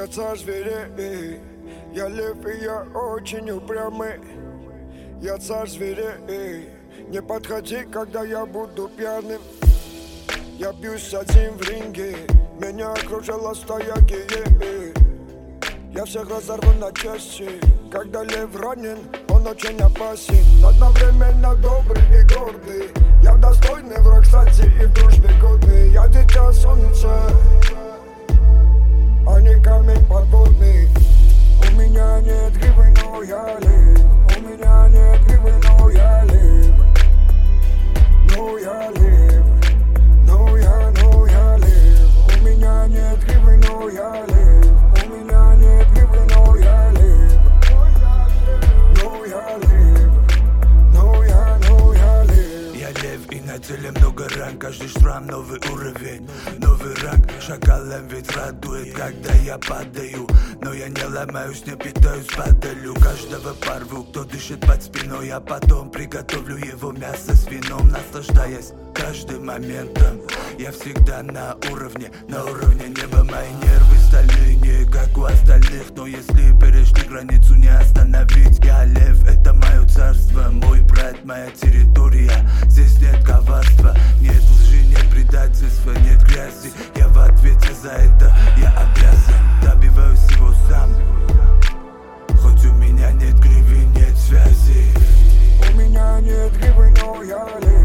Я царь зверей, я лев и я очень упрямый. Я царь зверей, не подходи, когда я буду пьяным. Я бьюсь один в ринге, меня окружила стая геев. Я всех разорву на части, когда лев ранен, он очень опасен. Одновременно добрый и гордый, я достойный враг, кстати, и в дружбе годный. Я дитя солнца, а не камень подводный. У меня нет гривы, но я лев. У меня нет гривы, но я лев. Но я лев. Но я лев. У меня нет гривы, но я лев. У меня нет гривы, но я лев. Но я лев. Но я лев. Я лев и на теле много ран, каждый шрам новый уровень, новый ранг. Шакалом ведь радует, когда я падаю, но я не ломаюсь, не питаюсь падалью. Каждого порву, кто дышит под спиной, а потом приготовлю его мясо с вином, наслаждаясь каждым моментом. Я всегда на уровне неба. Мои нервы стальные, не как у остальных, но если перешли границу, не остановить. Я лев, это мое царство, мой брат, моя территория. Здесь нет коварства, нет лжи, нет предательства, нет грязи. Я в ответе за это, я обязан, добиваюсь всего сам. Хоть у меня нет гривы, нет связи. У меня нет гривы, но я лев.